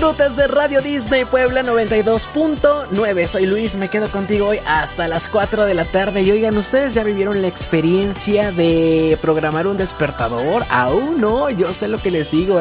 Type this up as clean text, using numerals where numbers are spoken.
disfrutes de Radio Disney Puebla 92.9. Soy Luis, me quedo contigo hoy hasta las 4 de la tarde. Y oigan, ¿ustedes ya vivieron la experiencia de programar un despertador? Aún no, yo sé lo que les digo.